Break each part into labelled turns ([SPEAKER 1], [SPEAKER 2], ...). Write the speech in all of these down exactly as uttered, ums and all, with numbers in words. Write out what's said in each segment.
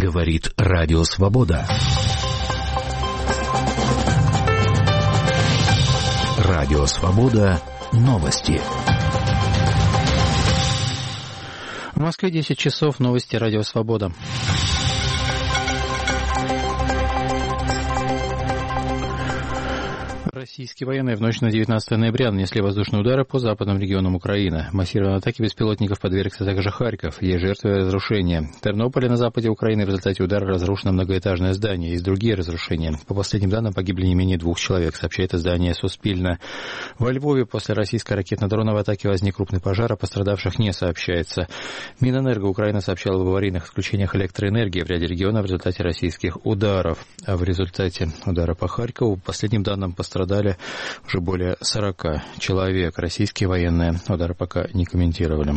[SPEAKER 1] Говорит Радио Свобода. Радио Свобода. Новости.
[SPEAKER 2] В Москве десять часов. Новости Радио Свобода. Российские военные в ночь на девятнадцатое ноября нанесли воздушные удары по западным регионам Украины. Массированной атаке беспилотников подвергся также Харьков. Есть жертвы и разрушения. В Тернополе на западе Украины в результате удара разрушено многоэтажное здание. Есть другие разрушения. По последним данным, погибли не менее двух человек, сообщает издание «Суспильно». Во Львове после российской ракетно-дроновой атаки возник крупный пожар, а пострадавших не сообщается. Минэнерго Украина сообщала об аварийных отключениях электроэнергии в ряде регионов в результате российских ударов. А в результате удара по Харькову, по последним данным, пострадали уже более сорока человек. Российские военные удары пока не комментировали.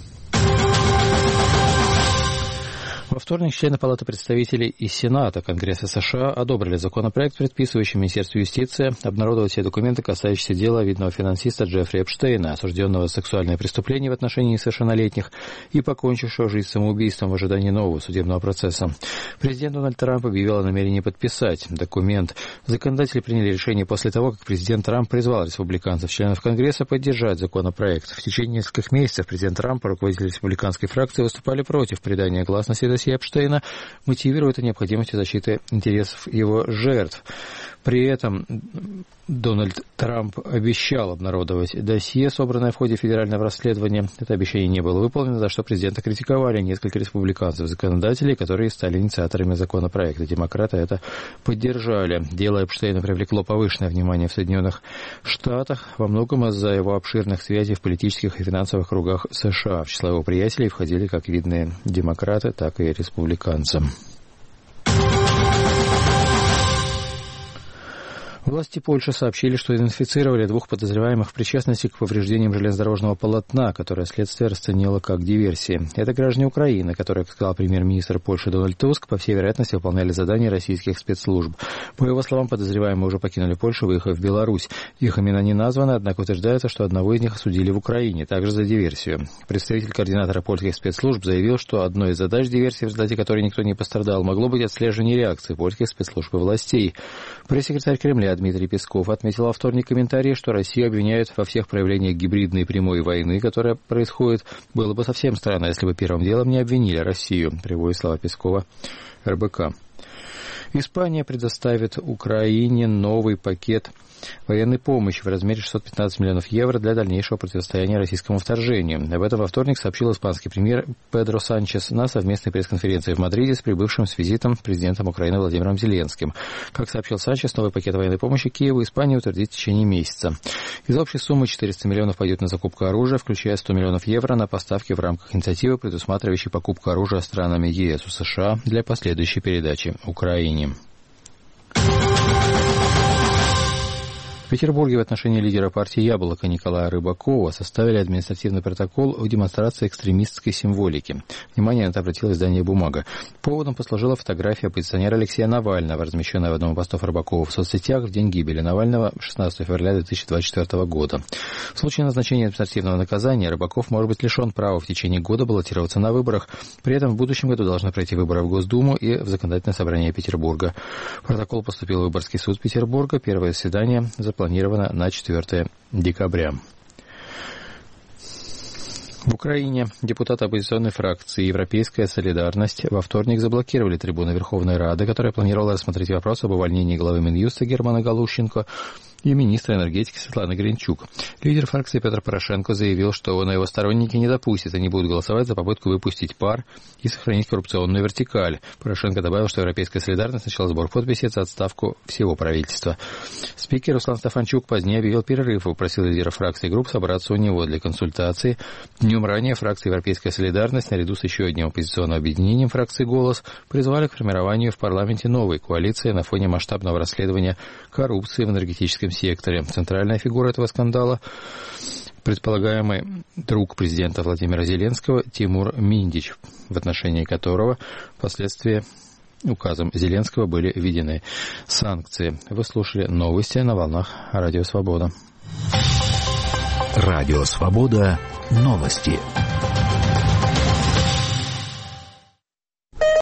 [SPEAKER 2] Во вторник члены Палаты представителей и Сената Конгресса США одобрили законопроект, предписывающий Министерству юстиции обнародовать все документы, касающиеся дела видного финансиста Джеффри Эпштейна, осужденного за сексуальные преступления в отношении несовершеннолетних и покончившего жизнь самоубийством в ожидании нового судебного процесса. Президент Дональд Трамп объявил о намерении подписать документ. Законодатели приняли решение после того, как президент Трамп призвал республиканцев, членов Конгресса, поддержать законопроект. В течение нескольких месяцев президент Трамп и руководители республиканской фракции выступали против придания гласности досье Эпштейна, мотивирует о необходимости защиты интересов его жертв. При этом Дональд Трамп обещал обнародовать досье, собранное в ходе федерального расследования. Это обещание не было выполнено, за что президента критиковали несколько республиканцев-законодателей, которые стали инициаторами законопроекта. Демократы это поддержали. Дело Эпштейна привлекло повышенное внимание в Соединенных Штатах, во многом из-за его обширных связей в политических и финансовых кругах США. В число его приятелей входили как видные демократы, так и республиканцы. Власти Польши сообщили, что идентифицировали двух подозреваемых в причастности к повреждениям железнодорожного полотна, которое следствие расценило как диверсии. Это граждане Украины, которые, как сказал премьер-министр Польши Дональд Туск, по всей вероятности выполняли задания российских спецслужб. По его словам, подозреваемые уже покинули Польшу, выехав в Беларусь. Их имена не названы, однако утверждается, что одного из них осудили в Украине, также за диверсию. Представитель координатора польских спецслужб заявил, что одной из задач диверсии, в результате которой никто не пострадал, могло быть отслеживание реакции польских спецслужб и властей. Пресс-секретарь Кремля Дмитрий Песков отметил во вторник комментарии, что Россию обвиняют во всех проявлениях гибридной прямой войны, которая происходит. Было бы совсем странно, если бы первым делом не обвинили Россию, приводит слова Пескова эр бэ ка. Испания предоставит Украине новый пакет военной помощи в размере шестьсот пятнадцать миллионов евро для дальнейшего противостояния российскому вторжению. Об этом во вторник сообщил испанский премьер Педро Санчес на совместной пресс-конференции в Мадриде с прибывшим с визитом президентом Украины Владимиром Зеленским. Как сообщил Санчес, новый пакет военной помощи Киеву Испания утвердит в течение месяца. Из общей суммы четыреста миллионов пойдет на закупку оружия, включая сто миллионов евро на поставки в рамках инициативы, предусматривающей покупку оружия странами е эс у США для последующей передачи Украине. В Петербурге в отношении лидера партии «Яблоко» Николая Рыбакова составили административный протокол о демонстрации экстремистской символики. Внимание на это обратило издание «Бумага». Поводом послужила фотография оппозиционера Алексея Навального, размещенная в одном из постов Рыбакова в соцсетях в день гибели Навального шестнадцатого февраля две тысячи двадцать четвёртого года. В случае назначения административного наказания Рыбаков может быть лишен права в течение года баллотироваться на выборах. При этом в будущем году должны пройти выборы в Госдуму и в Законодательное собрание Петербурга. Протокол поступил в Выборгский суд Петербурга. Первое заседание запланировано Планировано на четвёртого декабря. В Украине депутаты оппозиционной фракции «Европейская солидарность» во вторник заблокировали трибуну Верховной Рады, которая планировала рассмотреть вопрос об увольнении главы Минюста Германа Галущенко и министра энергетики Светланы Гринчук. Лидер фракции Петр Порошенко заявил, что он и его сторонники не допустят и не будут голосовать за попытку выпустить пар и сохранить коррупционную вертикаль. Порошенко добавил, что Европейская солидарность начала сбор подписей за отставку всего правительства. Спикер Руслан Стефанчук позднее объявил перерыв и попросил лидеров фракций и групп собраться у него для консультаций. Днем ранее фракция Европейская солидарность наряду с еще одним оппозиционным объединением фракции «Голос» призвали к формированию в парламенте новой коалиции на фоне масштабного расследования коррупции в энергетическом секторе. Центральная фигура этого скандала — предполагаемый друг президента Владимира Зеленского Тимур Миндич, в отношении которого впоследствии указом Зеленского были введены санкции. Вы слушали новости на волнах Радио Свобода.
[SPEAKER 1] Радио Свобода. Новости.